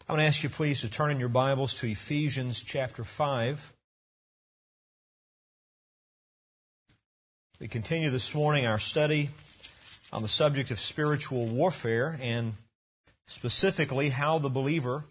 I want to ask you please to turn in your Bibles to Ephesians chapter 5. We continue this morning our study on the subject of spiritual warfare and specifically how the believer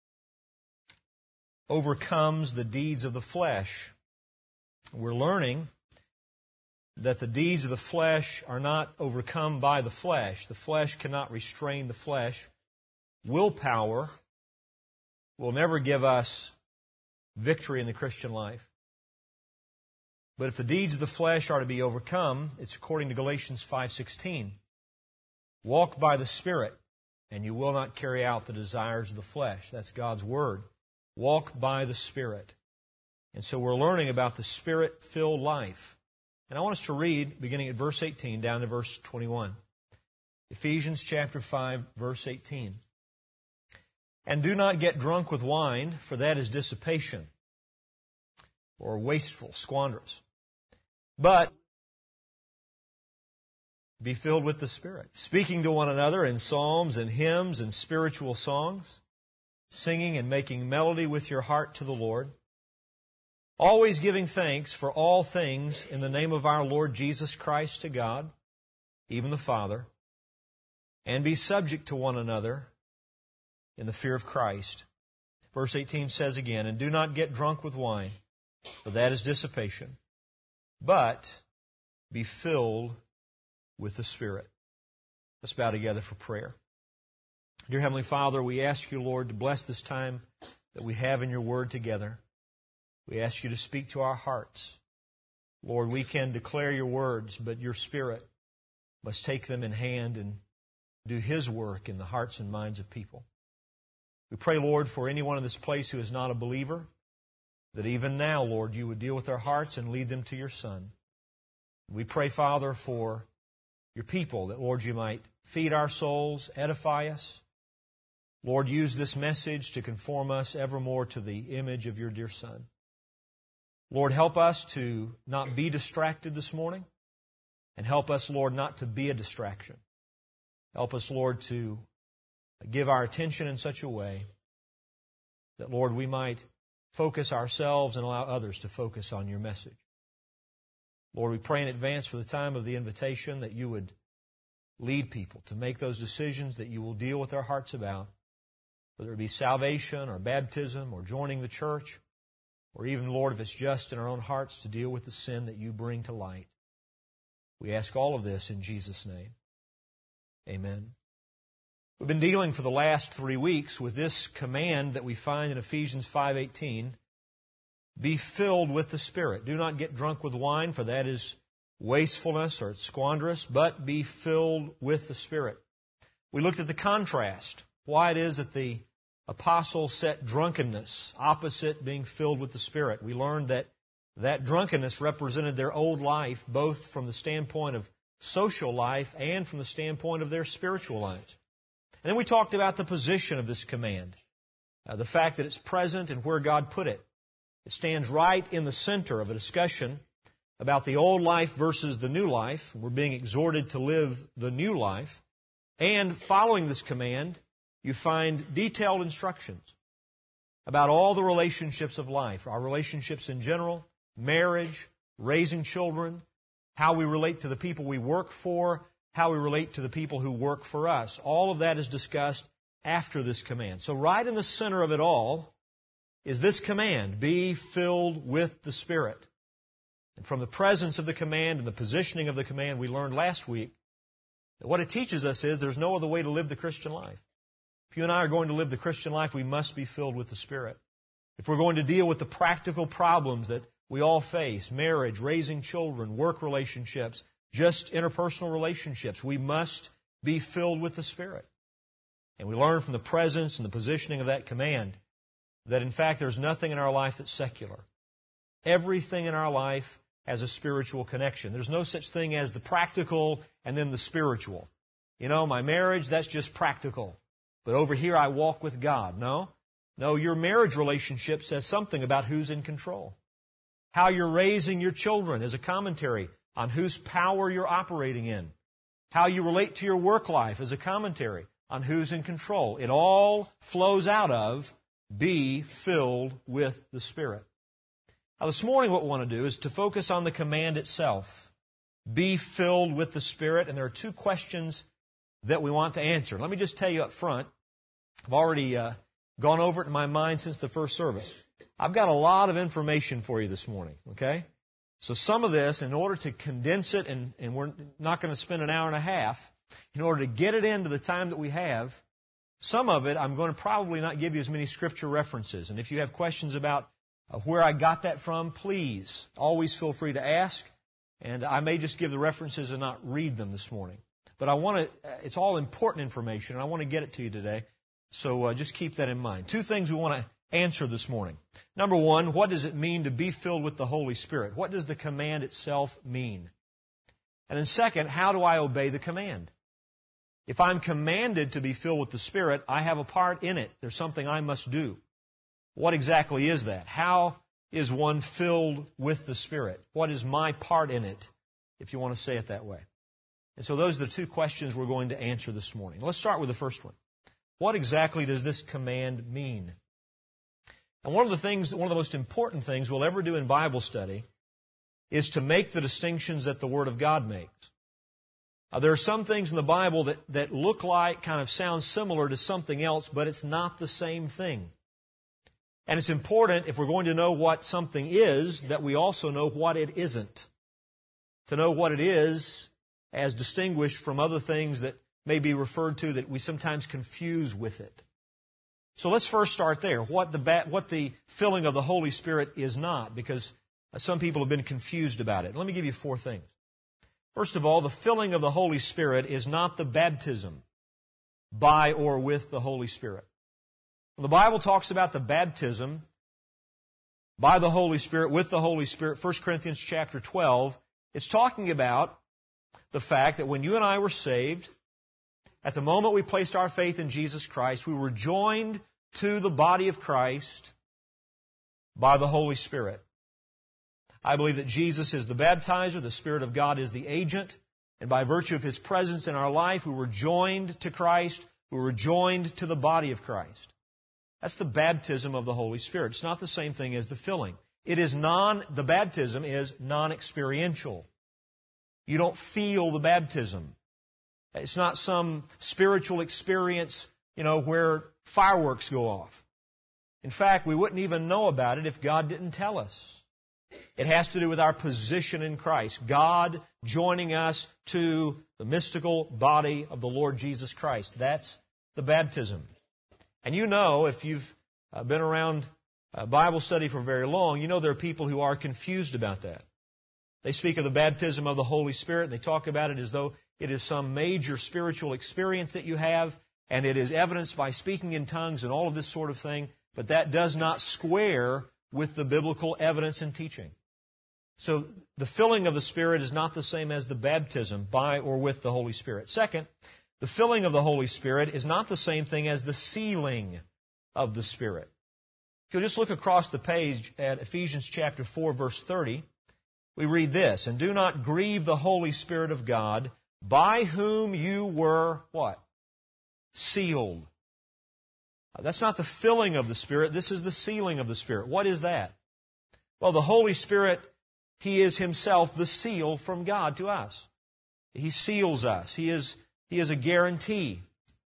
overcomes the deeds of the flesh. We're learning that the deeds of the flesh are not overcome by the flesh. The flesh cannot restrain the flesh. Willpower will never give us victory in the Christian life. But if the deeds of the flesh are to be overcome, it's according to Galatians 5:16. Walk by the Spirit, and you will not carry out the desires of the flesh. That's God's Word. Walk by the Spirit. And so we're learning about the Spirit-filled life. And I want us to read, beginning at verse 18, down to verse 21. Ephesians chapter 5, verse 18. And do not get drunk with wine, for that is dissipation, or wasteful, squanderous. But be filled with the Spirit, speaking to one another in psalms and hymns and spiritual songs, singing and making melody with your heart to the Lord, always giving thanks for all things in the name of our Lord Jesus Christ to God, even the Father, and be subject to one another in the fear of Christ. Verse 18 says again, and do not get drunk with wine, for that is dissipation, but be filled with the Spirit. Let's bow together for prayer. Dear Heavenly Father, we ask you, Lord, to bless this time that we have in your Word together. We ask you to speak to our hearts. Lord, we can declare your words, but your Spirit must take them in hand and do His work in the hearts and minds of people. We pray, Lord, for anyone in this place who is not a believer, that even now, Lord, you would deal with their hearts and lead them to your Son. We pray, Father, for your people, that, Lord, you might feed our souls, edify us. Lord, use this message to conform us evermore to the image of your dear Son. Lord, help us to not be distracted this morning, and help us, Lord, not to be a distraction. Help us, Lord, to give our attention in such a way that, Lord, we might focus ourselves and allow others to focus on your message. Lord, we pray in advance for the time of the invitation that you would lead people to make those decisions that you will deal with their hearts about, whether it be salvation or baptism or joining the church, or even, Lord, if it's just in our own hearts to deal with the sin that you bring to light. We ask all of this in Jesus' name. Amen. We've been dealing for the last 3 weeks with this command that we find in Ephesians 5:18. Be filled with the Spirit. Do not get drunk with wine, for that is wastefulness or it's squanderous, but be filled with the Spirit. We looked at the contrast, why it is that the apostles set drunkenness opposite being filled with the Spirit. We learned that drunkenness represented their old life, both from the standpoint of social life and from the standpoint of their spiritual lives. And then we talked about the position of this command, the fact that it's present and where God put it. It stands right in the center of a discussion about the old life versus the new life. We're being exhorted to live the new life. And following this command, you find detailed instructions about all the relationships of life, our relationships in general, marriage, raising children, how we relate to the people we work for, how we relate to the people who work for us. All of that is discussed after this command. So right in the center of it all is this command, be filled with the Spirit. And from the presence of the command and the positioning of the command, we learned last week that what it teaches us is there's no other way to live the Christian life. If you and I are going to live the Christian life, we must be filled with the Spirit. If we're going to deal with the practical problems that we all face, marriage, raising children, work relationships, just interpersonal relationships, we must be filled with the Spirit. And we learn from the presence and the positioning of that command that, in fact, there's nothing in our life that's secular. Everything in our life has a spiritual connection. There's no such thing as the practical and then the spiritual. You know, my marriage, that's just practical. But over here I walk with God. No, your marriage relationship says something about who's in control. How you're raising your children is a commentary on whose power you're operating in. How you relate to your work life is a commentary on who's in control. It all flows out of be filled with the Spirit. Now this morning what we want to do is to focus on the command itself. Be filled with the Spirit. And there are two questions that we want to answer. Let me just tell you up front, I've already gone over it in my mind since the first service. I've got a lot of information for you this morning, okay? So some of this, in order to condense it, and we're not going to spend an hour and a half, in order to get it into the time that we have, some of it I'm going to probably not give you as many scripture references. And if you have questions about where I got that from, please always feel free to ask. And I may just give the references and not read them this morning. But it's all important information, and I want to get it to you today. So just keep that in mind. Two things we want to answer this morning. Number one, what does it mean to be filled with the Holy Spirit? What does the command itself mean? And then second, how do I obey the command? If I'm commanded to be filled with the Spirit, I have a part in it. There's something I must do. What exactly is that? How is one filled with the Spirit? What is my part in it, if you want to say it that way? And so those are the two questions we're going to answer this morning. Let's start with the first one. What exactly does this command mean? And one of the most important things we'll ever do in Bible study is to make the distinctions that the Word of God makes. There are some things in the Bible that look like, kind of sound similar to something else, but it's not the same thing. And it's important, if we're going to know what something is, that we also know what it isn't. To know what it is as distinguished from other things that may be referred to that we sometimes confuse with it. So let's first start there. What the filling of the Holy Spirit is not, because some people have been confused about it. Let me give you four things. First of all, the filling of the Holy Spirit is not the baptism by or with the Holy Spirit. When the Bible talks about the baptism by the Holy Spirit, with the Holy Spirit, 1 Corinthians chapter 12, it's talking about the fact that when you and I were saved, at the moment we placed our faith in Jesus Christ, we were joined to the body of Christ by the Holy Spirit. I believe that Jesus is the baptizer, the Spirit of God is the agent, and by virtue of His presence in our life, we were joined to Christ, we were joined to the body of Christ. That's the baptism of the Holy Spirit. It's not the same thing as the filling. The baptism is non-experiential. You don't feel the baptism. It's not some spiritual experience, where fireworks go off. In fact, we wouldn't even know about it if God didn't tell us. It has to do with our position in Christ. God joining us to the mystical body of the Lord Jesus Christ. That's the baptism. And if you've been around Bible study for very long, there are people who are confused about that. They speak of the baptism of the Holy Spirit, and they talk about it as though it is some major spiritual experience that you have, and it is evidenced by speaking in tongues and all of this sort of thing, but that does not square with the biblical evidence and teaching. So the filling of the Spirit is not the same as the baptism by or with the Holy Spirit. Second, the filling of the Holy Spirit is not the same thing as the sealing of the Spirit. If you'll just look across the page at Ephesians chapter 4, verse 30, we read this, "And do not grieve the Holy Spirit of God, by whom you were," what? Sealed. That's not the filling of the Spirit. This is the sealing of the Spirit. What is that? Well, the Holy Spirit, He is Himself the seal from God to us. He seals us. He is a guarantee.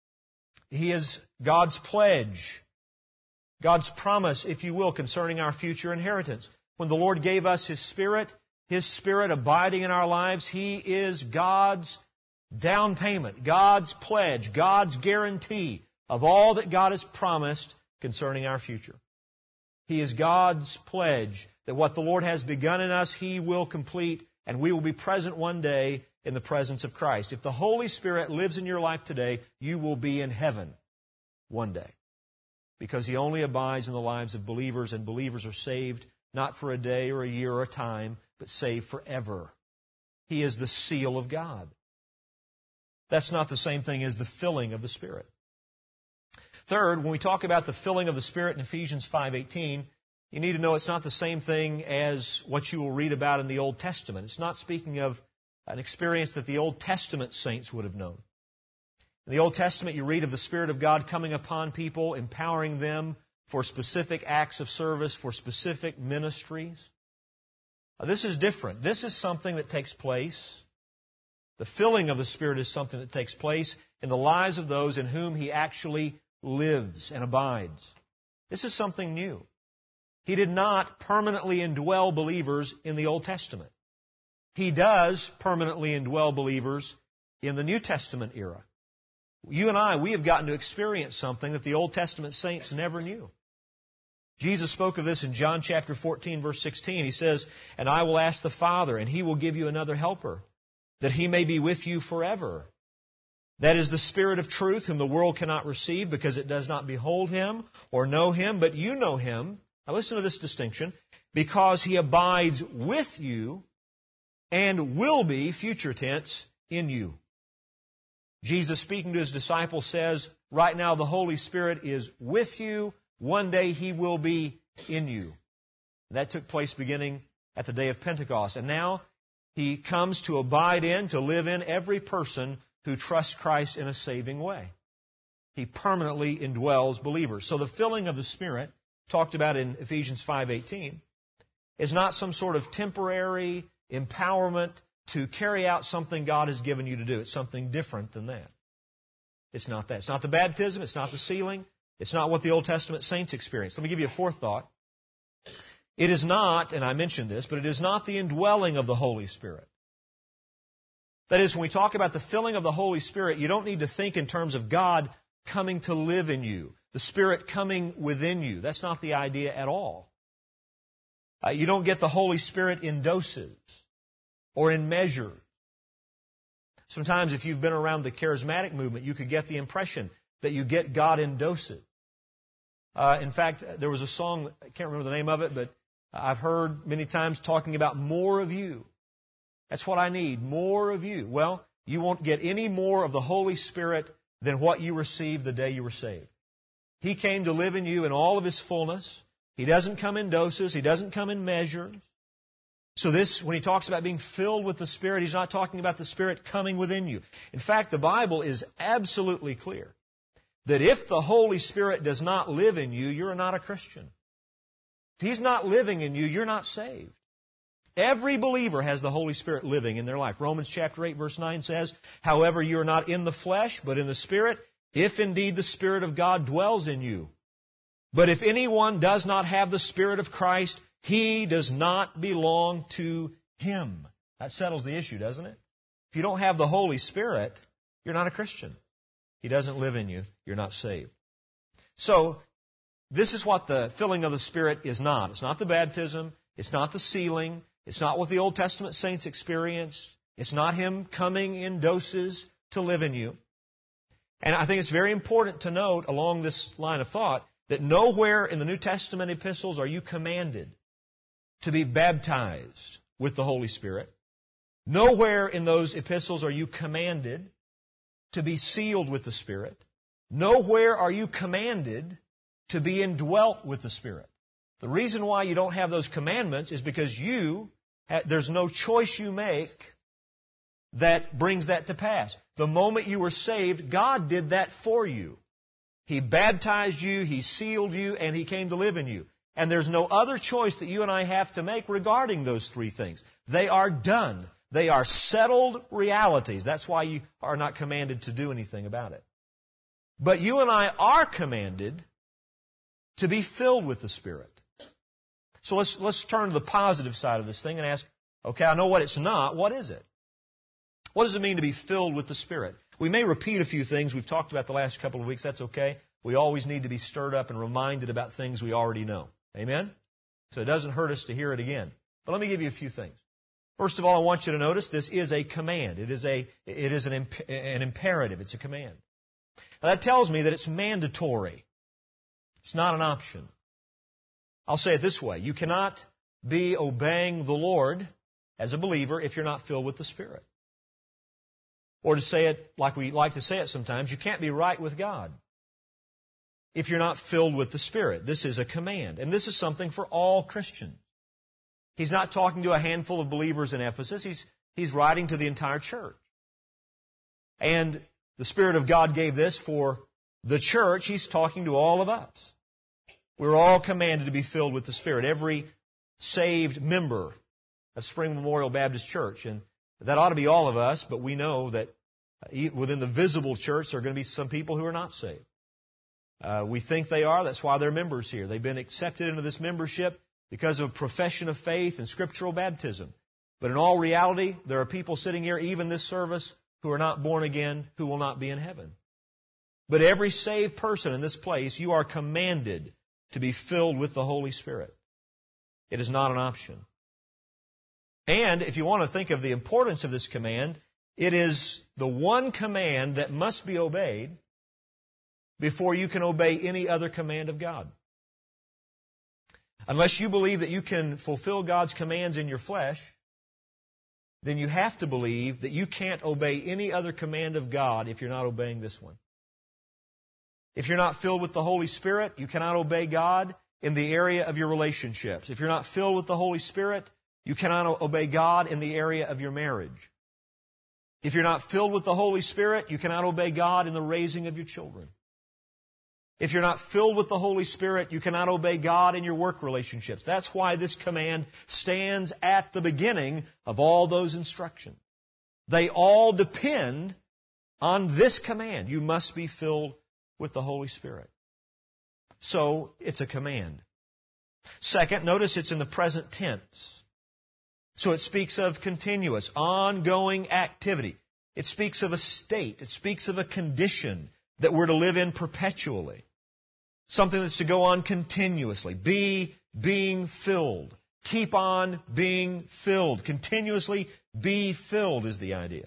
He is God's pledge, God's promise, if you will, concerning our future inheritance. When the Lord gave us His Spirit abiding in our lives, He is God's down payment, God's pledge, God's guarantee of all that God has promised concerning our future. He is God's pledge that what the Lord has begun in us, He will complete, and we will be present one day in the presence of Christ. If the Holy Spirit lives in your life today, you will be in heaven one day, because He only abides in the lives of believers, and believers are saved not for a day or a year or a time, but saved forever. He is the seal of God. That's not the same thing as the filling of the Spirit. Third, when we talk about the filling of the Spirit in Ephesians 5:18, you need to know it's not the same thing as what you will read about in the Old Testament. It's not speaking of an experience that the Old Testament saints would have known. In the Old Testament, you read of the Spirit of God coming upon people, empowering them for specific acts of service, for specific ministries. This is different. This is something that takes place. The filling of the Spirit is something that takes place in the lives of those in whom He actually lives and abides. This is something new. He did not permanently indwell believers in the Old Testament. He does permanently indwell believers in the New Testament era. You and I, we have gotten to experience something that the Old Testament saints never knew. Jesus spoke of this in John chapter 14, verse 16. He says, "And I will ask the Father, and He will give you another helper, that He may be with you forever. That is the Spirit of truth, whom the world cannot receive, because it does not behold Him or know Him, but you know Him." Now listen to this distinction. "Because He abides with you and will be," future tense, "in you." Jesus, speaking to His disciples, says, right now the Holy Spirit is with you. One day He will be in you. And that took place beginning at the day of Pentecost. And now He comes to abide in, to live in every person who trusts Christ in a saving way. He permanently indwells believers. So the filling of the Spirit, talked about in Ephesians 5:18, is not some sort of temporary empowerment to carry out something God has given you to do. It's something different than that. It's not that. It's not the baptism. It's not the sealing. It's not what the Old Testament saints experienced. Let me give you a fourth thought. It is not, and I mentioned this, but it is not the indwelling of the Holy Spirit. That is, when we talk about the filling of the Holy Spirit, you don't need to think in terms of God coming to live in you, the Spirit coming within you. That's not the idea at all. You don't get the Holy Spirit in doses or in measure. Sometimes if you've been around the charismatic movement, you could get the impression that you get God in doses. In fact, there was a song, I can't remember the name of it, but I've heard many times talking about more of you. That's what I need, more of you. Well, you won't get any more of the Holy Spirit than what you received the day you were saved. He came to live in you in all of His fullness. He doesn't come in doses. He doesn't come in measures. So this, when He talks about being filled with the Spirit, He's not talking about the Spirit coming within you. In fact, the Bible is absolutely clear that if the Holy Spirit does not live in you, you're not a Christian. If He's not living in you, you're not saved. Every believer has the Holy Spirit living in their life. Romans chapter 8, verse 9 says, "However, you are not in the flesh, but in the Spirit, if indeed the Spirit of God dwells in you. But if anyone does not have the Spirit of Christ, he does not belong to Him." That settles the issue, doesn't it? If you don't have the Holy Spirit, you're not a Christian. He doesn't live in you. You're not saved. So, this is what the filling of the Spirit is not. It's not the baptism. It's not the sealing. It's not what the Old Testament saints experienced. It's not Him coming in doses to live in you. And I think it's very important to note along this line of thought that nowhere in the New Testament epistles are you commanded to be baptized with the Holy Spirit. Nowhere in those epistles are you commanded to be sealed with the Spirit. Nowhere are you commanded to be indwelt with the Spirit. The reason why you don't have those commandments is because there's no choice you make that brings that to pass. The moment you were saved, God did that for you. He baptized you, He sealed you, and He came to live in you. And there's no other choice that you and I have to make regarding those three things. They are done. They are settled realities. That's why you are not commanded to do anything about it. But you and I are commanded to be filled with the Spirit. So let's turn to the positive side of this thing and ask, okay, I know what it's not. What is it? What does it mean to be filled with the Spirit? We may repeat a few things we've talked about the last couple of weeks. That's okay. We always need to be stirred up and reminded about things we already know. Amen? So it doesn't hurt us to hear it again. But let me give you a few things. First of all, I want you to notice this is a command. It is an imperative. It's a command. Now, that tells me that it's mandatory. It's not an option. I'll say it this way. You cannot be obeying the Lord as a believer if you're not filled with the Spirit. Or to say it like we like to say it sometimes, you can't be right with God if you're not filled with the Spirit. This is a command. And this is something for all Christians. He's not talking to a handful of believers in Ephesus. He's writing to the entire church. And the Spirit of God gave this for the church, He's talking to all of us. We're all commanded to be filled with the Spirit. Every saved member of Spring Memorial Baptist Church. And that ought to be all of us, but we know that within the visible church there are going to be some people who are not saved. We think they are. That's why they're members here. They've been accepted into this membership because of profession of faith and scriptural baptism. But in all reality, there are people sitting here, even this service, who are not born again, who will not be in heaven. But every saved person in this place, you are commanded to be filled with the Holy Spirit. It is not an option. And if you want to think of the importance of this command, it is the one command that must be obeyed before you can obey any other command of God. Unless you believe that you can fulfill God's commands in your flesh, then you have to believe that you can't obey any other command of God if you're not obeying this one. If you're not filled with the Holy Spirit, you cannot obey God in the area of your relationships. If you're not filled with the Holy Spirit, you cannot obey God in the area of your marriage. If you're not filled with the Holy Spirit, you cannot obey God in the raising of your children. If you're not filled with the Holy Spirit, you cannot obey God in your work relationships. That's why this command stands at the beginning of all those instructions. They all depend on this command. You must be filled with the Holy Spirit. So, it's a command. Second, notice it's in the present tense. So it speaks of continuous, ongoing activity. It speaks of a state. It speaks of a condition that we're to live in perpetually. Something that's to go on continuously. Be being filled. Keep on being filled. Continuously be filled is the idea.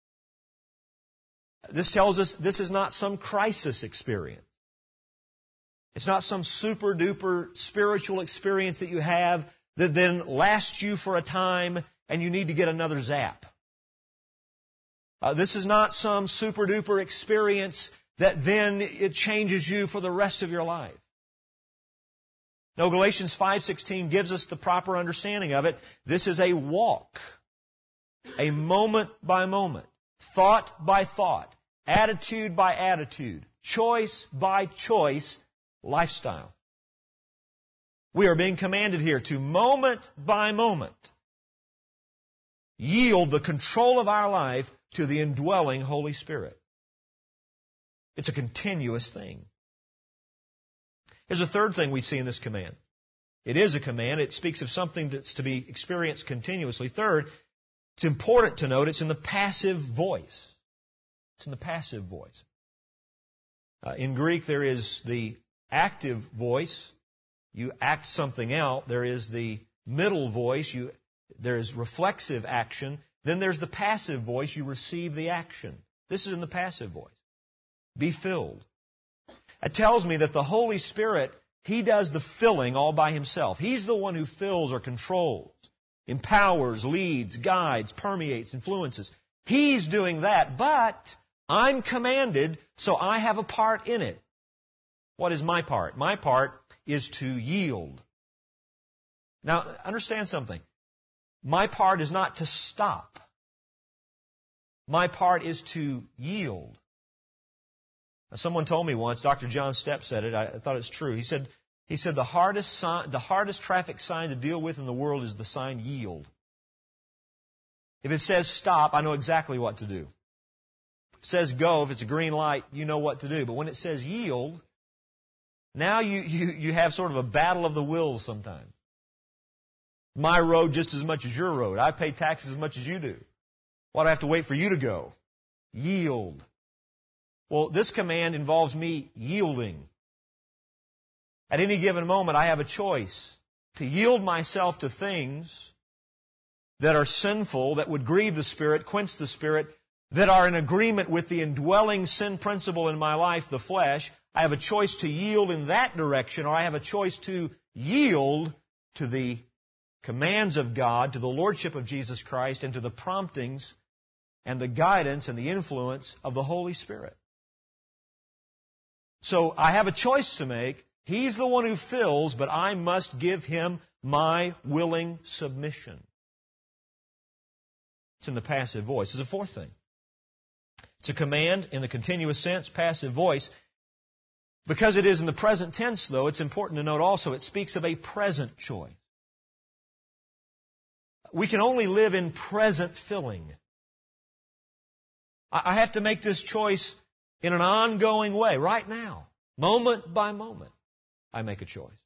This tells us this is not some crisis experience. It's not some super-duper spiritual experience that you have that then lasts you for a time and you need to get another zap. This is not some super-duper experience that then it changes you for the rest of your life. No, Galatians 5:16 gives us the proper understanding of it. This is a walk, a moment by moment, thought by thought, attitude by attitude, choice by choice lifestyle. We are being commanded here to moment by moment yield the control of our life to the indwelling Holy Spirit. It's a continuous thing. Here's a third thing we see in this command. It is a command. It speaks of something that's to be experienced continuously. Third, it's important to note it's in the passive voice. It's in the passive voice. In Greek, there is the active voice. You act something out. There is the middle voice. There is reflexive action. Then there's the passive voice. You receive the action. This is in the passive voice. Be filled. It tells me that the Holy Spirit, He does the filling all by Himself. He's the one who fills or controls, empowers, leads, guides, permeates, influences. He's doing that, but I'm commanded, so I have a part in it. What is my part? My part is to yield. Now, understand something. My part is not to stop. My part is to yield. Now, someone told me once, Dr. John Stepp said it, I thought it's true. He said the hardest traffic sign to deal with in the world is the sign yield. If it says stop, I know exactly what to do. If it says go, if it's a green light, you know what to do. But when it says yield, now you have sort of a battle of the wills sometimes. My road just as much as your road. I pay taxes as much as you do. Why do I have to wait for you to go? Yield. Well, this command involves me yielding. At any given moment, I have a choice to yield myself to things that are sinful, that would grieve the Spirit, quench the Spirit, that are in agreement with the indwelling sin principle in my life, the flesh. I have a choice to yield in that direction, or I have a choice to yield to the commands of God, to the Lordship of Jesus Christ, and to the promptings and the guidance and the influence of the Holy Spirit. So I have a choice to make. He's the one who fills, but I must give Him my willing submission. It's in the passive voice. There's a fourth thing. It's a command in the continuous sense, passive voice. Because it is in the present tense, though, it's important to note also it speaks of a present choice. We can only live in present filling. I have to make this choice in an ongoing way, right now, moment by moment. I make a choice.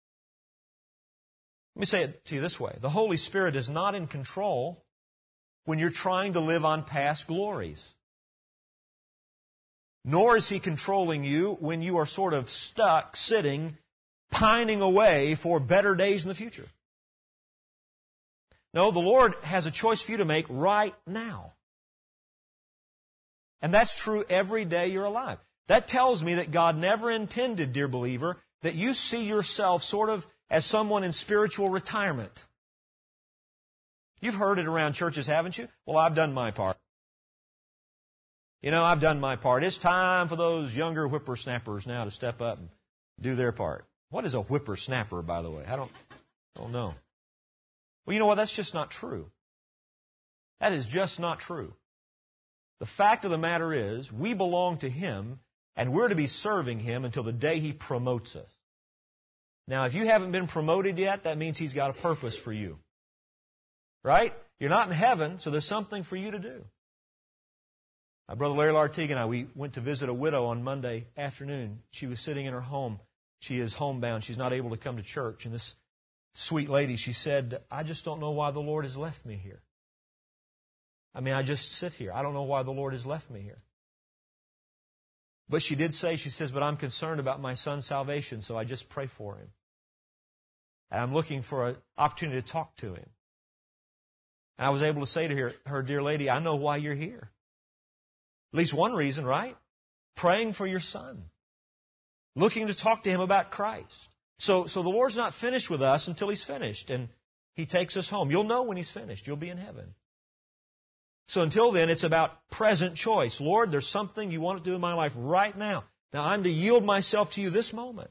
Let me say it to you this way. The Holy Spirit is not in control when you're trying to live on past glories. Nor is He controlling you when you are sort of stuck, sitting, pining away for better days in the future. No, the Lord has a choice for you to make right now. And that's true every day you're alive. That tells me that God never intended, dear believer, that you see yourself sort of as someone in spiritual retirement. You've heard it around churches, haven't you? Well, I've done my part. I've done my part. It's time for those younger whippersnappers now to step up and do their part. What is a whippersnapper, by the way? I don't know. Well, you know what? That's just not true. That is just not true. The fact of the matter is, we belong to Him, and we're to be serving Him until the day He promotes us. Now, if you haven't been promoted yet, that means He's got a purpose for you. Right? You're not in heaven, so there's something for you to do. My brother Larry Lartigue and I, we went to visit a widow on Monday afternoon. She was sitting in her home. She is homebound. She's not able to come to church. And this sweet lady, she said, I just don't know why the Lord has left me here. I just sit here. I don't know why the Lord has left me here. But she did say, she says, but I'm concerned about my son's salvation, so I just pray for him. And I'm looking for an opportunity to talk to him. And I was able to say to her, dear lady, I know why you're here. At least one reason, right? Praying for your son. Looking to talk to him about Christ. So the Lord's not finished with us until He's finished. And He takes us home. You'll know when He's finished. You'll be in heaven. So until then, it's about present choice. Lord, there's something You want to do in my life right now. Now I'm to yield myself to You this moment.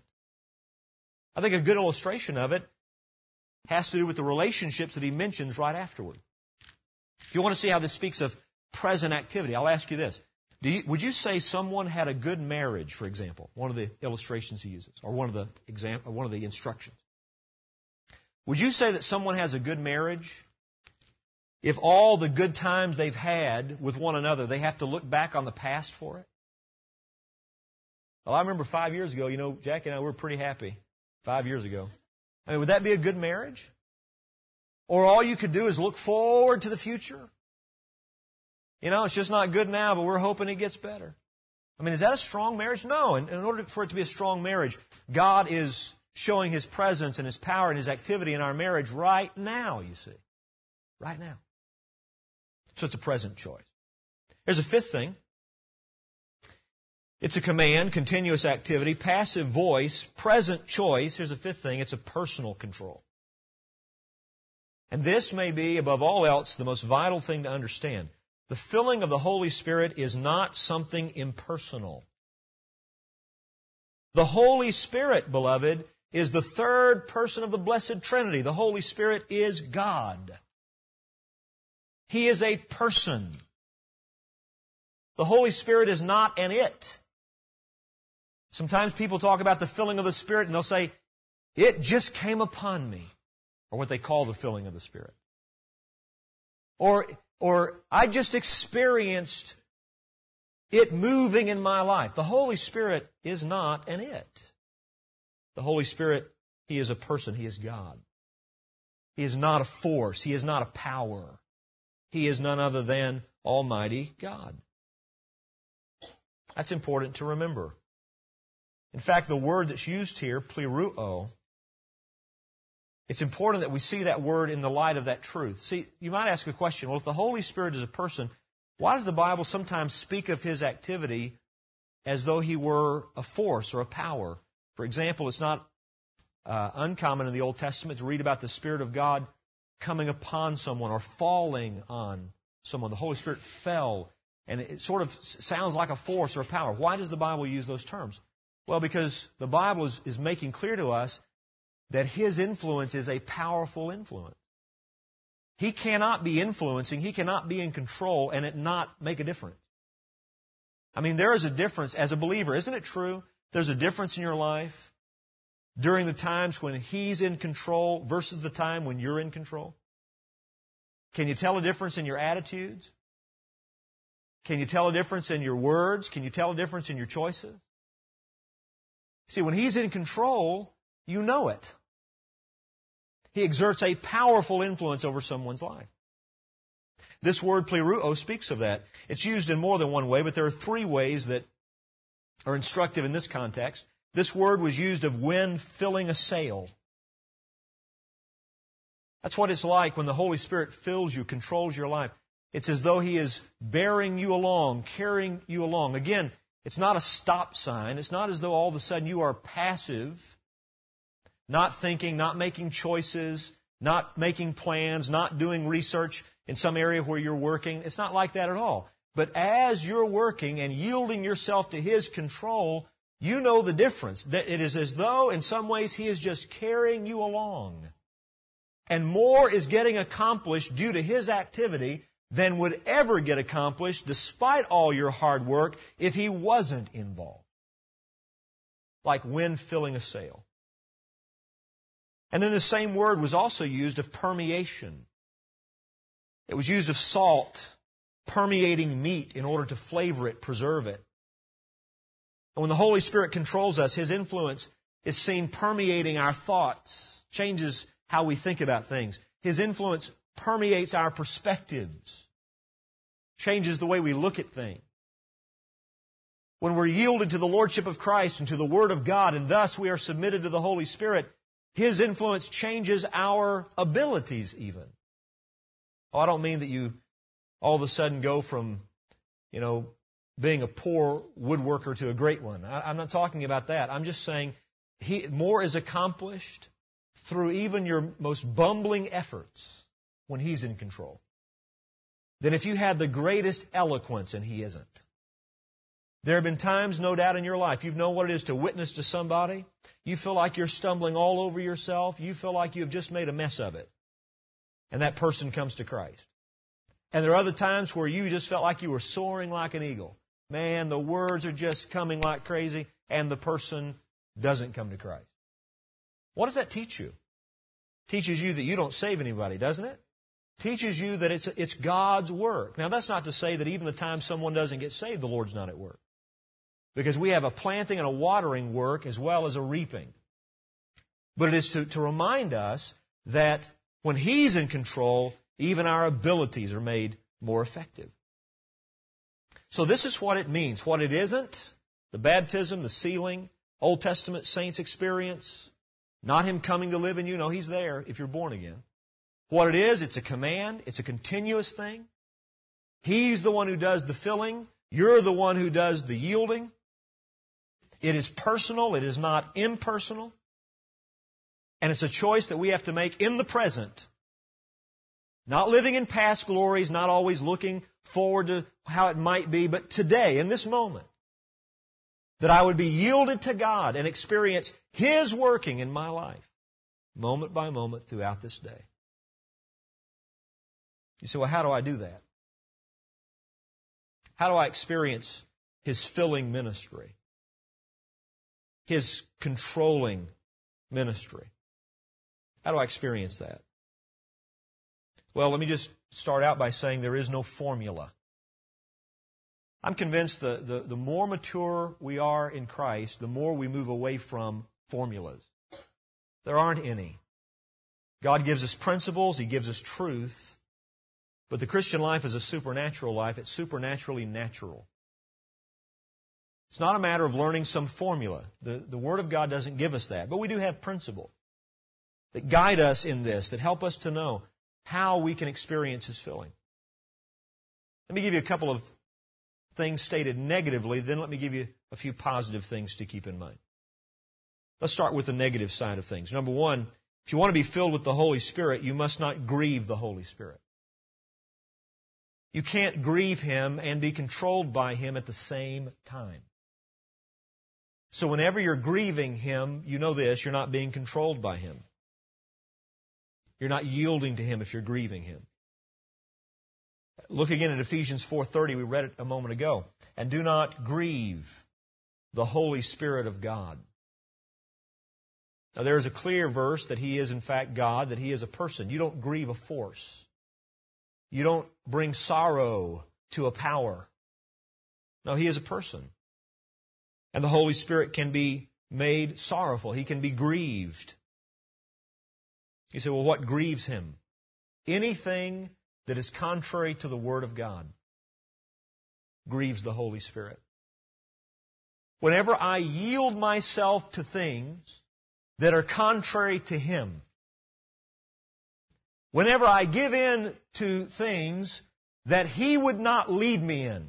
I think a good illustration of it has to do with the relationships that He mentions right afterward. If you want to see how this speaks of present activity, I'll ask you this. Would you say someone had a good marriage, for example? One of the illustrations he uses, or one of the instructions. Would you say that someone has a good marriage if all the good times they've had with one another, they have to look back on the past for it? Well, I remember 5 years ago, Jackie and I were pretty happy 5 years ago. Would that be a good marriage? Or all you could do is look forward to the future? It's just not good now, but we're hoping it gets better. Is that a strong marriage? No. In order for it to be a strong marriage, God is showing His presence and His power and His activity in our marriage right now, you see. Right now. So it's a present choice. Here's a fifth thing. It's a command, continuous activity, passive voice, present choice. Here's a fifth thing. It's a personal control. And this may be, above all else, the most vital thing to understand. The filling of the Holy Spirit is not something impersonal. The Holy Spirit, beloved, is the third person of the Blessed Trinity. The Holy Spirit is God. He is a person. The Holy Spirit is not an it. Sometimes people talk about the filling of the Spirit and they'll say, it just came upon me. Or what they call the filling of the Spirit. Or I just experienced it moving in my life. The Holy Spirit is not an it. The Holy Spirit, He is a person. He is God. He is not a force. He is not a power. He is none other than Almighty God. That's important to remember. In fact, the word that's used here, pleruo, it's important that we see that word in the light of that truth. See, you might ask a question, well, if the Holy Spirit is a person, why does the Bible sometimes speak of His activity as though He were a force or a power? For example, it's not uncommon in the Old Testament to read about the Spirit of God coming upon someone or falling on someone. The Holy Spirit fell, and it sort of sounds like a force or a power. Why does the Bible use those terms? Well, because the Bible is making clear to us that His influence is a powerful influence. He cannot be influencing, He cannot be in control and it not make a difference. I mean, there is a difference as a believer. Isn't it true? There's a difference in your life during the times when He's in control versus the time when you're in control. Can you tell a difference in your attitudes? Can you tell a difference in your words? Can you tell a difference in your choices? See, when He's in control, you know it. He exerts a powerful influence over someone's life. This word pleruo speaks of that. It's used in more than one way, but there are three ways that are instructive in this context. This word was used of wind filling a sail. That's what it's like when the Holy Spirit fills you, controls your life. It's as though He is bearing you along, carrying you along. Again, it's not a stop sign. It's not as though all of a sudden you are passive, not thinking, not making choices, not making plans, not doing research in some area where you're working. It's not like that at all. But as you're working and yielding yourself to His control, you know the difference. That it is as though in some ways He is just carrying you along. And more is getting accomplished due to His activity than would ever get accomplished despite all your hard work if He wasn't involved. Like wind filling a sail. And then the same word was also used of permeation. It was used of salt, permeating meat in order to flavor it, preserve it. And when the Holy Spirit controls us, His influence is seen permeating our thoughts, changes how we think about things. His influence permeates our perspectives, changes the way we look at things. When we're yielded to the Lordship of Christ and to the Word of God, and thus we are submitted to the Holy Spirit, His influence changes our abilities even. Oh, I don't mean that you all of a sudden go from, being a poor woodworker to a great one. I'm not talking about that. I'm just saying more is accomplished through even your most bumbling efforts when He's in control than if you had the greatest eloquence and He isn't. There have been times, no doubt, in your life, you've known what it is to witness to somebody. You feel like you're stumbling all over yourself. You feel like you've just made a mess of it. And that person comes to Christ. And there are other times where you just felt like you were soaring like an eagle. Man, the words are just coming like crazy, and the person doesn't come to Christ. What does that teach you? It teaches you that you don't save anybody, doesn't it? It teaches you that it's God's work. Now, that's not to say that even the time someone doesn't get saved, the Lord's not at work. Because we have a planting and a watering work as well as a reaping. But it is to remind us that when He's in control, even our abilities are made more effective. So this is what it means. What it isn't, the baptism, the sealing, Old Testament saints' experience, not Him coming to live in you. No, He's there if you're born again. What it is, it's a command. It's a continuous thing. He's the one who does the filling. You're the one who does the yielding. It is personal. It is not impersonal. And it's a choice that we have to make in the present. Not living in past glories, not always looking forward to how it might be, but today, in this moment, that I would be yielded to God and experience His working in my life, moment by moment throughout this day. You say, well, how do I do that? How do I experience His filling ministry? His controlling ministry? How do I experience that? Well, let me just start out by saying there is no formula. I'm convinced the more mature we are in Christ, the more we move away from formulas. There aren't any. God gives us principles, He gives us truth, but the Christian life is a supernatural life. It's supernaturally natural. It's not a matter of learning some formula. The Word of God doesn't give us that, but we do have principles that guide us in this, that help us to know how we can experience His filling. Let me give you a couple of things stated negatively, then let me give you a few positive things to keep in mind. Let's start with the negative side of things. Number one, if you want to be filled with the Holy Spirit, you must not grieve the Holy Spirit. You can't grieve Him and be controlled by Him at the same time. So whenever you're grieving Him, you know this, you're not being controlled by Him. You're not yielding to Him if you're grieving Him. Look again at Ephesians 4:30. We read it a moment ago. And do not grieve the Holy Spirit of God. Now there is a clear verse that He is in fact God, that He is a person. You don't grieve a force. You don't bring sorrow to a power. No, He is a person. And the Holy Spirit can be made sorrowful. He can be grieved. You say, well, what grieves Him? Anything that is contrary to the Word of God grieves the Holy Spirit. Whenever I yield myself to things that are contrary to Him, whenever I give in to things that He would not lead me in,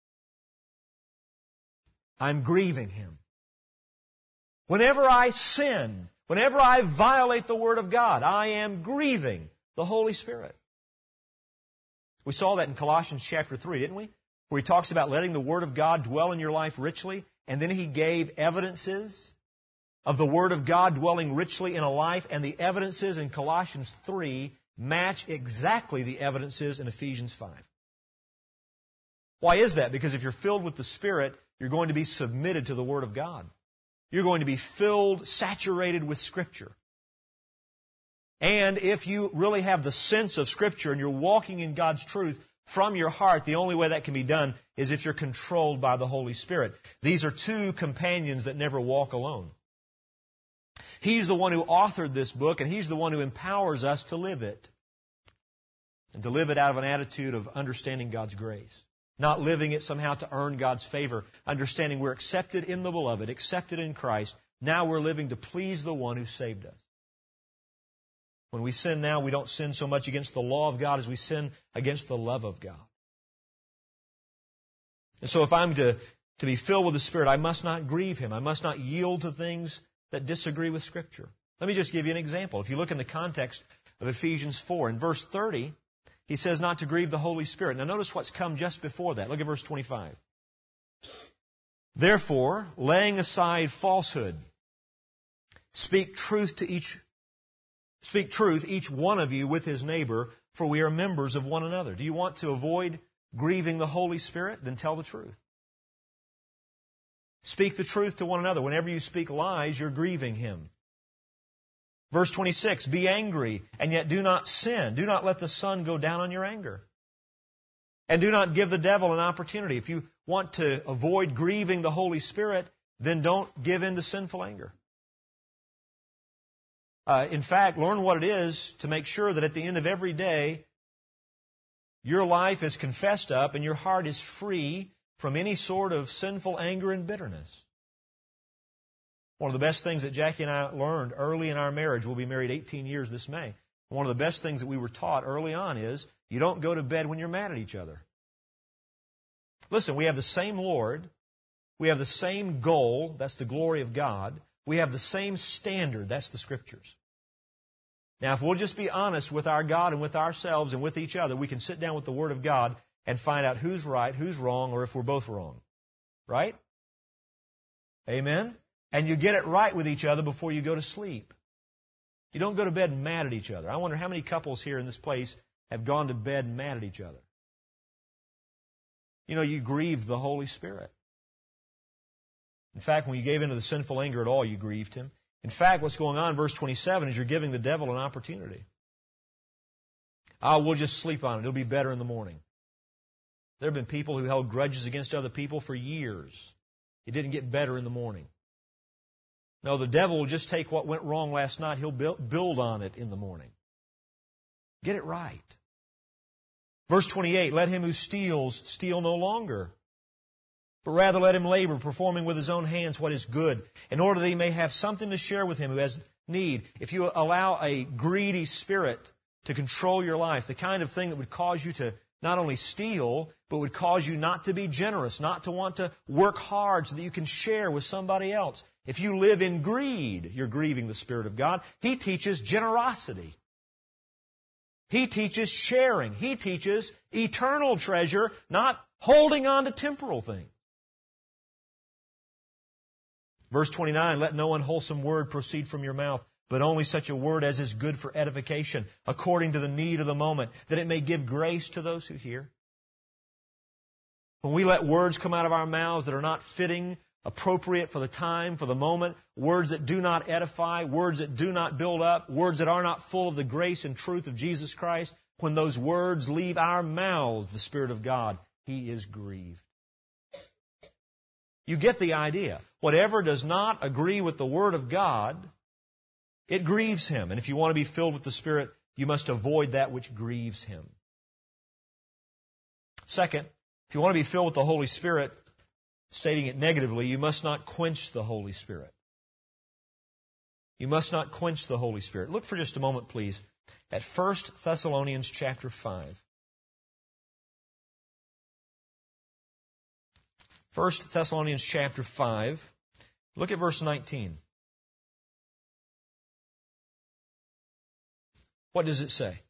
I'm grieving Him. Whenever I sin, whenever I violate the Word of God, I am grieving the Holy Spirit. We saw that in Colossians chapter 3, didn't we? Where he talks about letting the Word of God dwell in your life richly, and then he gave evidences of the Word of God dwelling richly in a life, and the evidences in Colossians 3 match exactly the evidences in Ephesians 5. Why is that? Because if you're filled with the Spirit, you're going to be submitted to the Word of God. You're going to be filled, saturated with Scripture. And if you really have the sense of Scripture and you're walking in God's truth from your heart, the only way that can be done is if you're controlled by the Holy Spirit. These are two companions that never walk alone. He's the one who authored this book, and He's the one who empowers us to live it. And to live it out of an attitude of understanding God's grace. Not living it somehow to earn God's favor. Understanding we're accepted in the Beloved, accepted in Christ. Now we're living to please the one who saved us. When we sin now, we don't sin so much against the law of God as we sin against the love of God. And so if I'm to be filled with the Spirit, I must not grieve Him. I must not yield to things that disagree with Scripture. Let me just give you an example. If you look in the context of Ephesians 4, in verse 30, he says not to grieve the Holy Spirit. Now notice what's come just before that. Look at verse 25. Therefore, laying aside falsehood, speak truth each one of you with his neighbor, for we are members of one another. Do you want to avoid grieving the Holy Spirit? Then tell the truth. Speak the truth to one another. Whenever you speak lies, you're grieving Him. Verse 26, be angry, and yet do not sin. Do not let the sun go down on your anger. And do not give the devil an opportunity. If you want to avoid grieving the Holy Spirit, then don't give in to sinful anger. In fact, learn what it is to make sure that at the end of every day, your life is confessed up and your heart is free from any sort of sinful anger and bitterness. One of the best things that Jackie and I learned early in our marriage, we'll be married 18 years this May, one of the best things that we were taught early on is you don't go to bed when you're mad at each other. Listen, we have the same Lord. We have the same goal. That's the glory of God. We have the same standard. That's the Scriptures. Now, if we'll just be honest with our God and with ourselves and with each other, we can sit down with the Word of God and find out who's right, who's wrong, or if we're both wrong. Right? Amen? And you get it right with each other before you go to sleep. You don't go to bed mad at each other. I wonder how many couples here in this place have gone to bed mad at each other. You know, you grieved the Holy Spirit. In fact, when you gave into the sinful anger at all, you grieved Him. In fact, what's going on in verse 27 is you're giving the devil an opportunity. We'll just sleep on it. It'll be better in the morning. There have been people who held grudges against other people for years. It didn't get better in the morning. No, the devil will just take what went wrong last night. He'll build on it in the morning. Get it right. Verse 28, let him who steals steal no longer, but rather let him labor, performing with his own hands what is good, in order that he may have something to share with him who has need. If you allow a greedy spirit to control your life, the kind of thing that would cause you to not only steal, but would cause you not to be generous, not to want to work hard so that you can share with somebody else. If you live in greed, you're grieving the Spirit of God. He teaches generosity. He teaches sharing. He teaches eternal treasure, not holding on to temporal things. Verse 29, let no unwholesome word proceed from your mouth, but only such a word as is good for edification, according to the need of the moment, that it may give grace to those who hear. When we let words come out of our mouths that are not fitting, appropriate for the time, for the moment, words that do not edify, words that do not build up, words that are not full of the grace and truth of Jesus Christ, when those words leave our mouths, the Spirit of God, He is grieved. You get the idea. Whatever does not agree with the Word of God, it grieves Him. And if you want to be filled with the Spirit, you must avoid that which grieves Him. Second, if you want to be filled with the Holy Spirit, stating it negatively, you must not quench the Holy Spirit. You must not quench the Holy Spirit. Look for just a moment, please, at 1 Thessalonians chapter 5. 1 Thessalonians chapter 5. Look at verse 19. What does it say?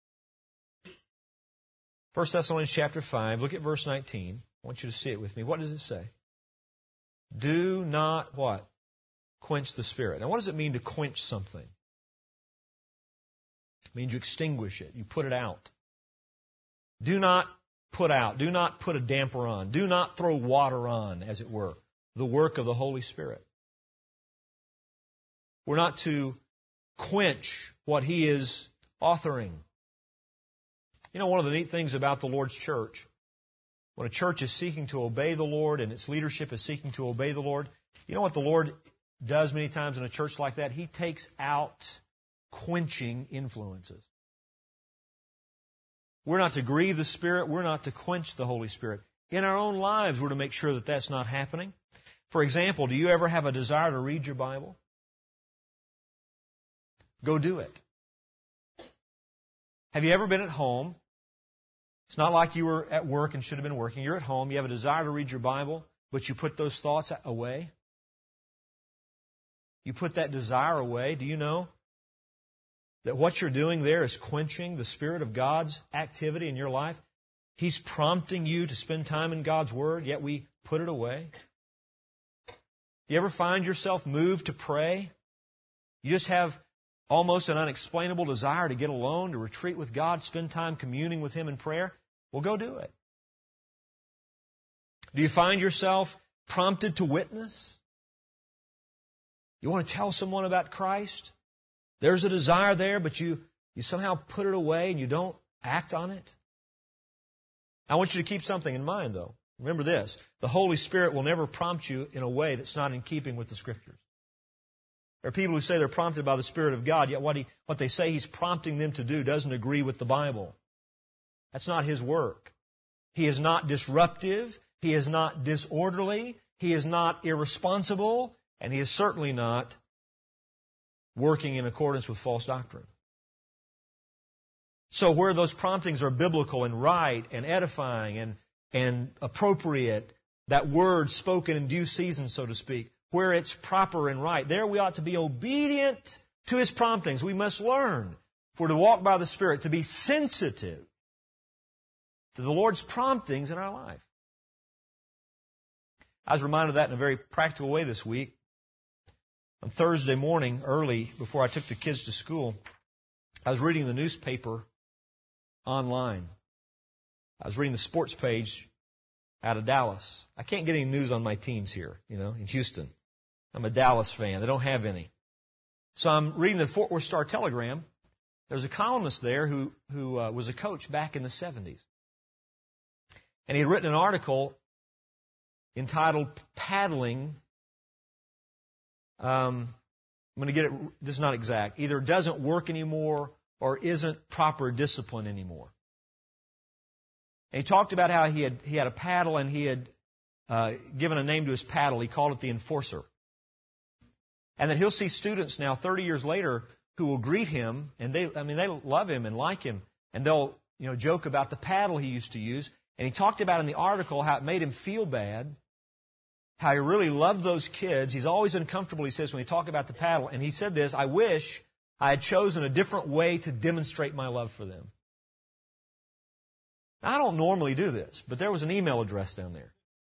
1 Thessalonians chapter 5, look at verse 19. I want you to see it with me. What does it say? Do not what? Quench the Spirit. Now, what does it mean to quench something? It means you extinguish it. You put it out. Do not put out. Do not put a damper on. Do not throw water on, as it were, the work of the Holy Spirit. We're not to quench what He is authoring. You know, one of the neat things about the Lord's church, when a church is seeking to obey the Lord and its leadership is seeking to obey the Lord, you know what the Lord does many times in a church like that? He takes out quenching influences. We're not to grieve the Spirit. We're not to quench the Holy Spirit. In our own lives, we're to make sure that that's not happening. For example, do you ever have a desire to read your Bible? Go do it. Have you ever been at home? It's not like you were at work and should have been working. You're at home. You have a desire to read your Bible, but you put those thoughts away. You put that desire away. Do you know that what you're doing there is quenching the Spirit of God's activity in your life? He's prompting you to spend time in God's Word, yet we put it away. You ever find yourself moved to pray? You just have almost an unexplainable desire to get alone, to retreat with God, spend time communing with Him in prayer? Well, go do it. Do you find yourself prompted to witness? You want to tell someone about Christ? There's a desire there, but you somehow put it away and you don't act on it. I want you to keep something in mind, though. Remember this. The Holy Spirit will never prompt you in a way that's not in keeping with the Scriptures. There are people who say they're prompted by the Spirit of God, yet what they say He's prompting them to do doesn't agree with the Bible. That's not His work. He is not disruptive. He is not disorderly. He is not irresponsible. And He is certainly not working in accordance with false doctrine. So where those promptings are biblical and right and edifying and appropriate, that word spoken in due season, so to speak, where it's proper and right, there we ought to be obedient to His promptings. We must learn, if we're to walk by the Spirit, to be sensitive to the Lord's promptings in our life. I was reminded of that in a very practical way this week. On Thursday morning, early, before I took the kids to school, I was reading the newspaper online. I was reading the sports page out of Dallas. I can't get any news on my teams here, in Houston. I'm a Dallas fan. They don't have any. So I'm reading the Fort Worth Star-Telegram. There's a columnist there who was a coach back in the 70s. And he had written an article entitled Paddling. I'm going to get it, this is not exact. Either doesn't work anymore or isn't proper discipline anymore. And he talked about how he had a paddle and he had given a name to his paddle. He called it the Enforcer. And that he'll see students now 30 years later who will greet him, and they love him and like him, and they'll joke about the paddle he used to use. And he talked about in the article how it made him feel bad, how he really loved those kids. He's always uncomfortable, he says, when he talked about the paddle. And he said this, I wish I had chosen a different way to demonstrate my love for them. Now, I don't normally do this, but there was an email address down there.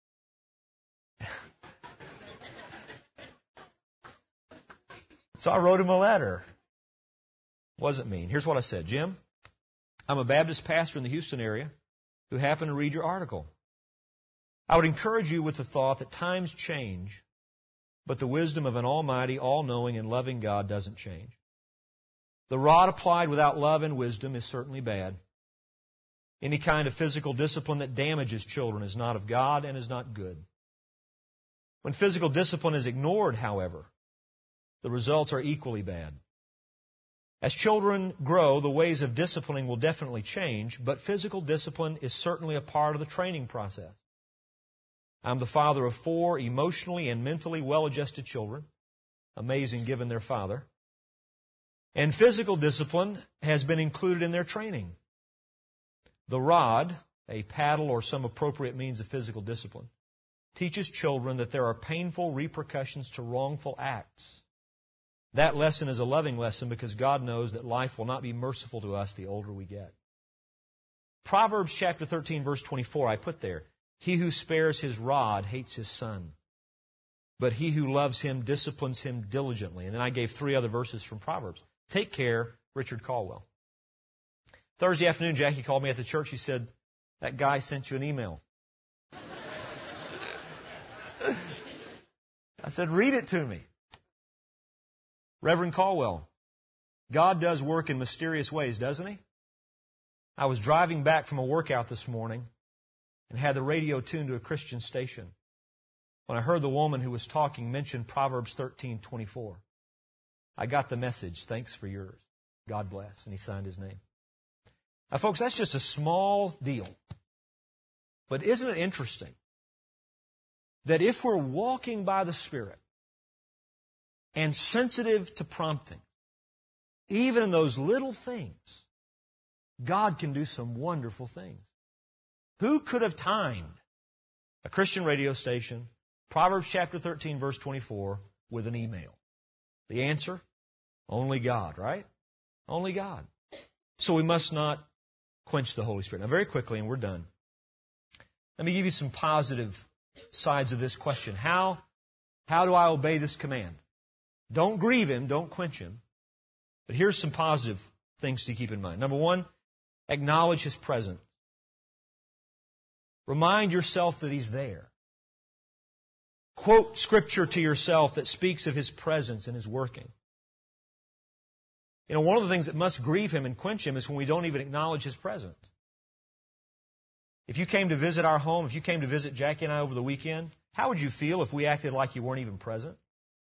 So I wrote him a letter. Wasn't mean. Here's what I said. Jim, I'm a Baptist pastor in the Houston area who happened to read your article. I would encourage you with the thought that times change, but the wisdom of an almighty, all-knowing, and loving God doesn't change. The rod applied without love and wisdom is certainly bad. Any kind of physical discipline that damages children is not of God and is not good. When physical discipline is ignored, however, the results are equally bad. As children grow, the ways of disciplining will definitely change, but physical discipline is certainly a part of the training process. I'm the father of 4 emotionally and mentally well-adjusted children, amazing given their father, and physical discipline has been included in their training. The rod, a paddle or some appropriate means of physical discipline, teaches children that there are painful repercussions to wrongful acts. That lesson is a loving lesson because God knows that life will not be merciful to us the older we get. Proverbs chapter 13, verse 24, I put there, he who spares his rod hates his son, but he who loves him disciplines him diligently. And then I gave 3 other verses from Proverbs. Take care, Richard Caldwell. Thursday afternoon, Jackie called me at the church. She said, that guy sent you an email. I said, read it to me. Reverend Caldwell, God does work in mysterious ways, doesn't He? I was driving back from a workout this morning and had the radio tuned to a Christian station when I heard the woman who was talking mention Proverbs 13:24. I got the message, thanks for yours. God bless. And he signed his name. Now, folks, that's just a small deal. But isn't it interesting that if we're walking by the Spirit and sensitive to prompting, even in those little things, God can do some wonderful things. Who could have timed a Christian radio station, Proverbs chapter 13, verse 24, with an email? The answer? Only God, right? Only God. So we must not quench the Holy Spirit. Now, very quickly, and we're done, let me give you some positive sides of this question. How do I obey this command? Don't grieve Him, don't quench Him. But here's some positive things to keep in mind. Number 1, acknowledge His presence. Remind yourself that He's there. Quote Scripture to yourself that speaks of His presence and His working. You know, one of the things that must grieve Him and quench Him is when we don't even acknowledge His presence. If you came to visit our home, if you came to visit Jackie and I over the weekend, how would you feel if we acted like you weren't even present?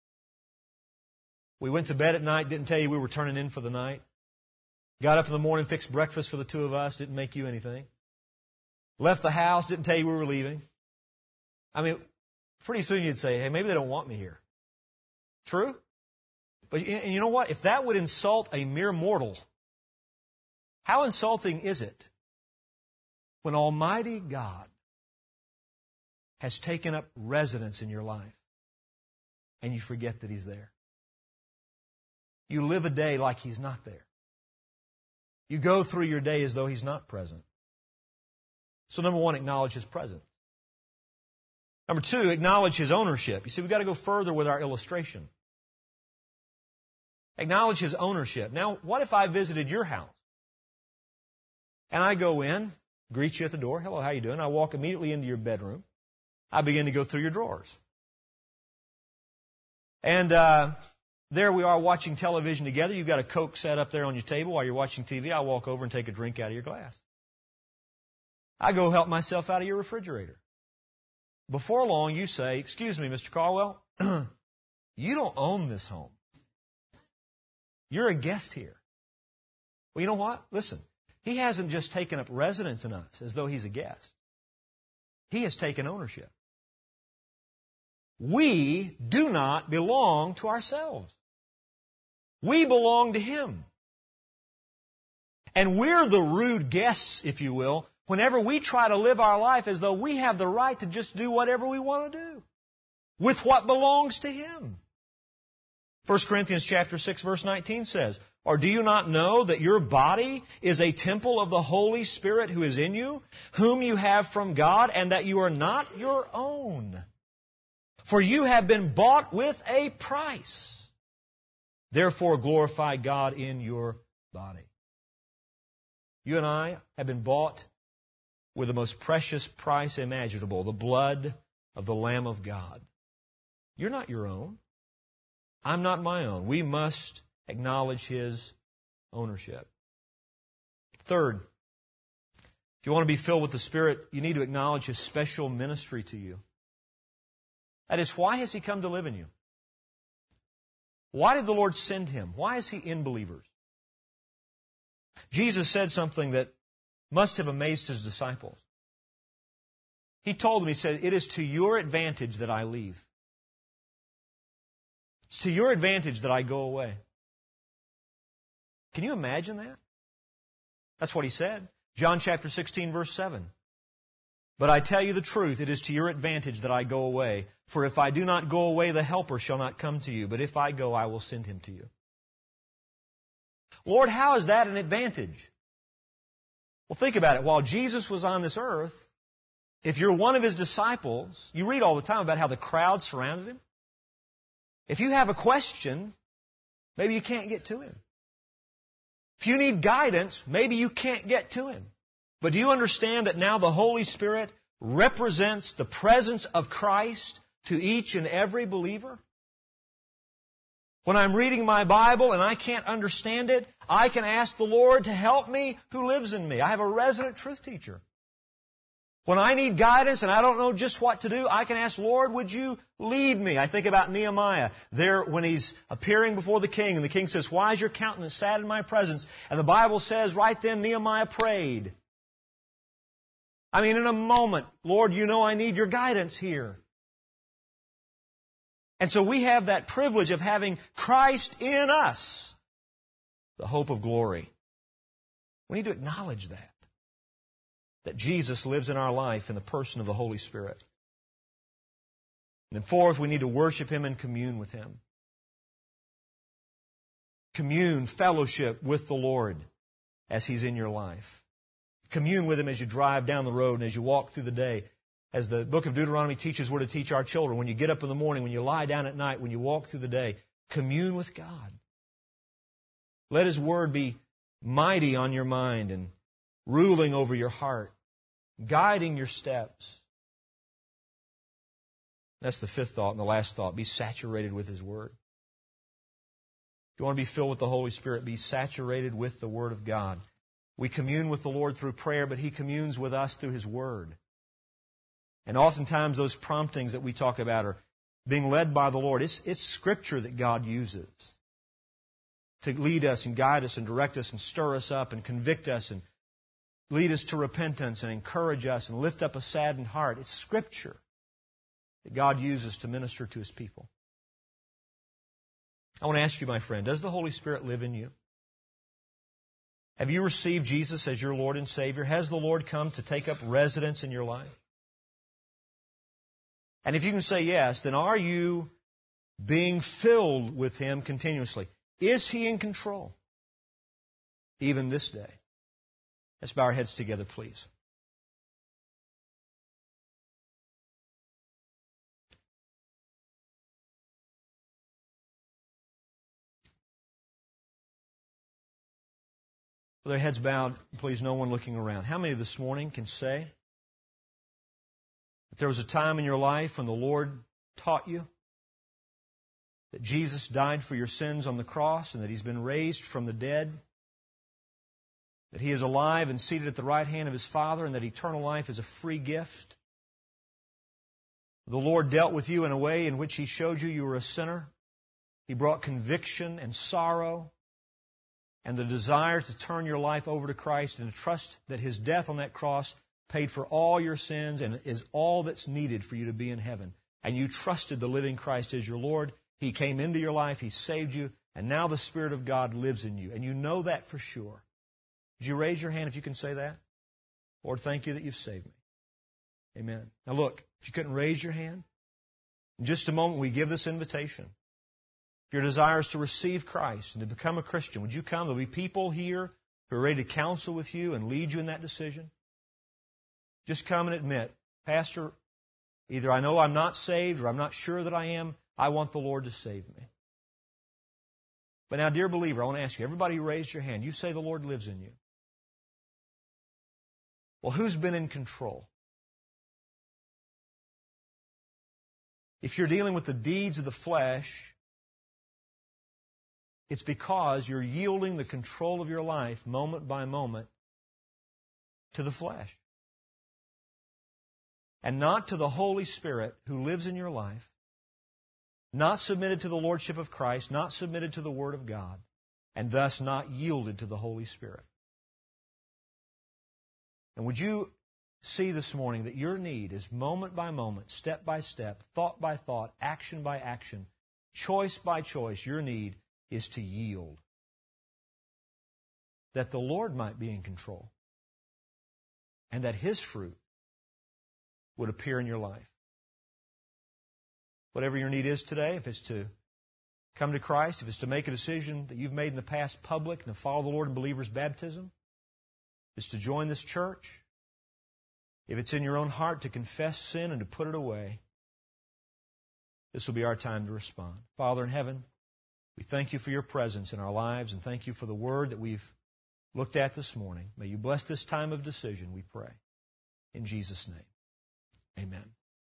We went to bed at night, didn't tell you we were turning in for the night. Got up in the morning, fixed breakfast for the 2 of us, didn't make you anything. Left the house, didn't tell you we were leaving. I mean, pretty soon you'd say, hey, maybe they don't want me here. True? But and you know what? If that would insult a mere mortal, how insulting is it when Almighty God has taken up residence in your life and you forget that He's there? You live a day like He's not there. You go through your day as though He's not present. So number 1, acknowledge His presence. Number 2, acknowledge His ownership. You see, we've got to go further with our illustration. Acknowledge His ownership. Now, what if I visited your house? And I go in, greet you at the door. Hello, how you doing? I walk immediately into your bedroom. I begin to go through your drawers. And there we are watching television together. You've got a Coke set up there on your table while you're watching TV. I walk over and take a drink out of your glass. I go help myself out of your refrigerator. Before long, you say, excuse me, Mr. Caldwell, you don't own this home. You're a guest here. Well, you know what? Listen, He hasn't just taken up residence in us as though He's a guest. He has taken ownership. We do not belong to ourselves. We belong to Him. And we're the rude guests, if you will, whenever we try to live our life as though we have the right to just do whatever we want to do with what belongs to Him. 1 Corinthians chapter 6, verse 19 says, or do you not know that your body is a temple of the Holy Spirit who is in you, whom you have from God, and that you are not your own? For you have been bought with a price. Therefore glorify God in your body. You and I have been bought with the most precious price imaginable, the blood of the Lamb of God. You're not your own. I'm not my own. We must acknowledge His ownership. Third, if you want to be filled with the Spirit, you need to acknowledge His special ministry to you. That is, why has He come to live in you? Why did the Lord send Him? Why is He in believers? Jesus said something that must have amazed His disciples. He told them, He said, "It is to your advantage that I leave. It's to your advantage that I go away." Can you imagine that? That's what He said. John chapter 16, verse 7. "But I tell you the truth, it is to your advantage that I go away. For if I do not go away, the Helper shall not come to you. But if I go, I will send Him to you." Lord, how is that an advantage? Well, think about it. While Jesus was on this earth, if you're one of His disciples, you read all the time about how the crowd surrounded Him. If you have a question, maybe you can't get to Him. If you need guidance, maybe you can't get to Him. But do you understand that now the Holy Spirit represents the presence of Christ to each and every believer? When I'm reading my Bible and I can't understand it, I can ask the Lord to help me who lives in me. I have a resident truth teacher. When I need guidance and I don't know just what to do, I can ask, "Lord, would you lead me?" I think about Nehemiah there when he's appearing before the king, and the king says, "Why is your countenance sad in my presence?" And the Bible says right then Nehemiah prayed. I mean, in a moment, "Lord, you know I need your guidance here." And so we have that privilege of having Christ in us, the hope of glory. We need to acknowledge that Jesus lives in our life in the person of the Holy Spirit. And then fourth, we need to worship Him and commune with Him. Commune, fellowship with the Lord as He's in your life. Commune with Him as you drive down the road and as you walk through the day. As the book of Deuteronomy teaches, we're to teach our children. When you get up in the morning, when you lie down at night, when you walk through the day, commune with God. Let His Word be mighty on your mind and ruling over your heart, guiding your steps. That's the fifth thought and the last thought. Be saturated with His Word. If you want to be filled with the Holy Spirit, be saturated with the Word of God. We commune with the Lord through prayer, but He communes with us through His Word. And oftentimes those promptings that we talk about are being led by the Lord. It's Scripture that God uses to lead us and guide us and direct us and stir us up and convict us and lead us to repentance and encourage us and lift up a saddened heart. It's Scripture that God uses to minister to His people. I want to ask you, my friend, does the Holy Spirit live in you? Have you received Jesus as your Lord and Savior? Has the Lord come to take up residence in your life? And if you can say yes, then are you being filled with Him continuously? Is He in control? Even this day. Let's bow our heads together, please. With their heads bowed, please, no one looking around. How many this morning can say that there was a time in your life when the Lord taught you that Jesus died for your sins on the cross and that He's been raised from the dead, that He is alive and seated at the right hand of His Father, and that eternal life is a free gift? The Lord dealt with you in a way in which He showed you were a sinner. He brought conviction and sorrow and the desire to turn your life over to Christ and to trust that His death on that cross paid for all your sins and is all that's needed for you to be in heaven. And you trusted the living Christ as your Lord. He came into your life. He saved you. And now the Spirit of God lives in you. And you know that for sure. Would you raise your hand if you can say that? Lord, thank you that you've saved me. Amen. Now look, if you couldn't raise your hand, in just a moment we give this invitation. If your desire is to receive Christ and to become a Christian, would you come? There'll be people here who are ready to counsel with you and lead you in that decision. Just come and admit, Pastor, either I know I'm not saved or I'm not sure that I am. I want the Lord to save me. But now, dear believer, I want to ask you, everybody who raised your hand, you say the Lord lives in you. Well, who's been in control? If you're dealing with the deeds of the flesh, it's because you're yielding the control of your life moment by moment to the flesh. And not to the Holy Spirit who lives in your life, not submitted to the Lordship of Christ, not submitted to the Word of God, and thus not yielded to the Holy Spirit. And would you see this morning that your need is moment by moment, step by step, thought by thought, action by action, choice by choice, your need is to yield. That the Lord might be in control. And that His fruit would appear in your life. Whatever your need is today, if it's to come to Christ, if it's to make a decision that you've made in the past public and to follow the Lord in believer's baptism, if it's to join this church, if it's in your own heart to confess sin and to put it away, this will be our time to respond. Father in heaven, we thank You for Your presence in our lives and thank You for the Word that we've looked at this morning. May You bless this time of decision, we pray. In Jesus' name, amen.